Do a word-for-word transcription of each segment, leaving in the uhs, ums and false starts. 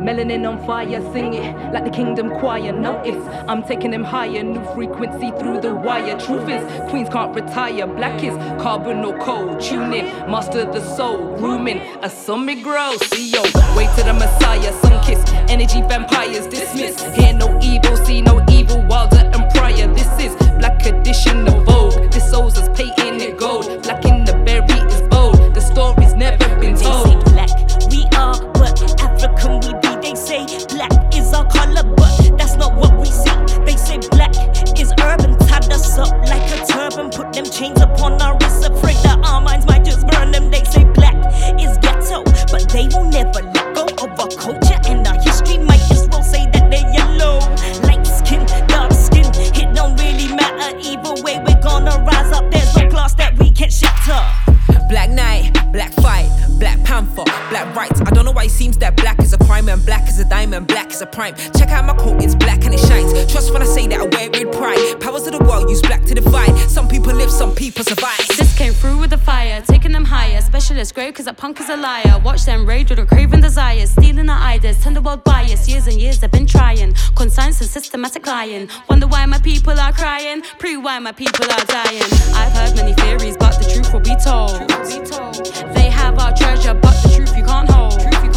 Melanin on fire, sing it like the Kingdom Choir. Notice, I'm taking them higher, new frequency through the wire. Truth is, queens can't retire. Black is carbon or coal. Tune in, master the soul. Grooming, a summit grow. See yo, way to the Messiah. Sun kiss, energy vampires dismiss. Hear no evil, see no evil. Wilder and Pryor. This is Black edition of Vogue. This soul's as painting it gold. Black in the berry is bold. The story's never been told. They say black we are, but African we be. They say black is our color, but that's not what we see. They say black is urban, tied us up like a turban, put them chains upon our wrists, afraid that our minds might just burn them. They say black is ghetto, but they will never let go of our culture and our history. Might as well say that they're yellow. Light skin, dark skin, it don't really matter. Either way, we're gonna rise up. There's no glass that we can shatter. Black Knight, Black Fight, Black Panther, Black Rights. I don't know why it seems that black is a crime and black is a diamond, black is a prime. Check out my coat, it's black and it shines. Trust when I say that I wear it with pride. Powers of the world use black to divide. Some people live, some people survive. This came through with the fire, taking them higher. Specialist grave cause that punk is a liar. Watch them rage with a craven desire. Stealing our ideas, turn the world bias. Years and years they've been trying. Conscience and systematic lying. Wonder why my people are crying. Prove why my people are dying. I've heard many theories but the truth will be told. They have our treasure, but the truth you can't hold.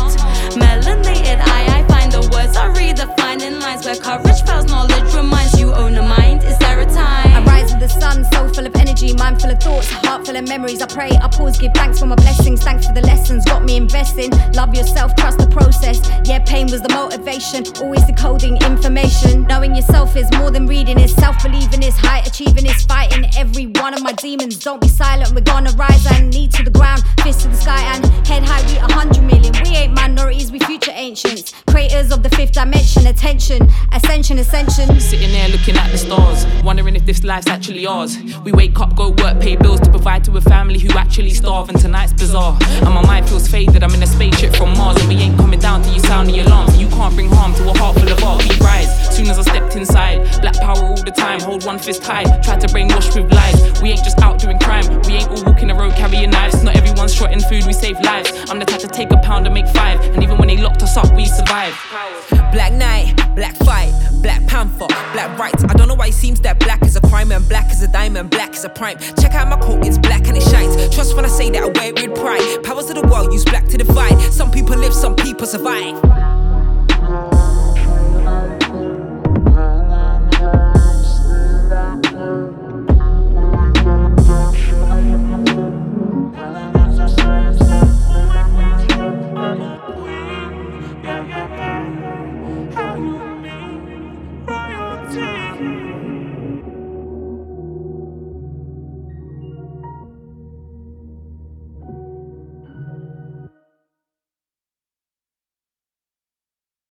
Melanated eye, I find the words I read, the finding lines where courage fails, knowledge reminds you own a mind. Is there a time? I rise with the sun, soul full of energy, mind full of thoughts, heart full of memories. I pray, I pause, give thanks for my blessings, thanks for the lessons, got me investing. Love yourself, trust the process. Yeah, pain was the motivation, always decoding information. Knowing yourself is more than reading, it's self-believing, it's high achieving, it's fighting every one of my demons. Don't be silent, we're gonna rise and knee to the ground, fist to the sky and head high. We a hundred million, we ain't minorities, we future ancients, creators of the fifth dimension. Attention, ascension, ascension. Sitting there looking at the stars, wondering if this life's actually ours. We wake up, go work, pay bills to provide to a family who actually starve, and tonight's bizarre. And my mind feels faded, I'm in a spaceship from Mars, and we ain't coming down till you sound the alarms. You can't bring harm to a heart full of art. We rise, soon as I stepped inside. Black power all the time, hold one fist high. Try to brainwash with lies. We ain't just out doing crime, we ain't all walking the road carrying knives. Not everyone's shorting food, we save lives. I'm the type to take a pound and make five, and even when they locked us up, we survived. Black Knight, Black Fight, Black Panther, Black Rights. I don't know why it seems that black is a crime and black is a diamond, black is a prime. Check out my coat, it's black and it shines. Trust when I say that I wear it with pride. Powers of the world use black to divide. Some people live, some people survive.